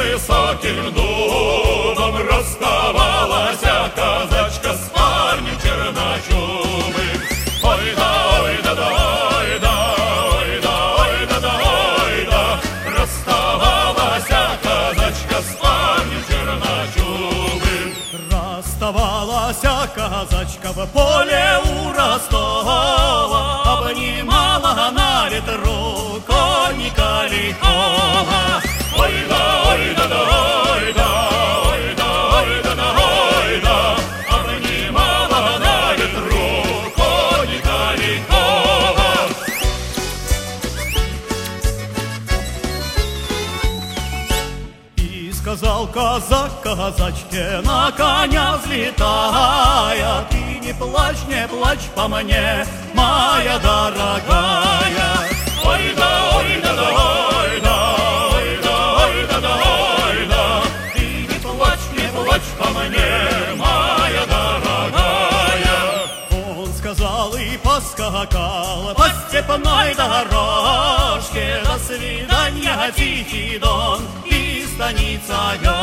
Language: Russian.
высоким дубом расставалась казачка с парнем черночубым. Ой да, ой да, да, ой да, ой да, ой да, да, ой да, расставалась казачка с парнем черночубым. Расставалась казачка в поле у Ростова, обнимала на ветру конника лихого. Ой да, ой да, да, ой да, ой да, ой да, да, ой да, обнимала на ветру конника лихого. И сказал казак казачке, на коня взлетая: ты не плачь по мне, моя дорогая. Ой да, ой да, да, ой да, ой да, ой да, да, ой да, ты не плачь по мне, моя дорогая. Он сказал и поскакал по степной дорожке. До свидания, Тихий Дон и станица Георгиевская.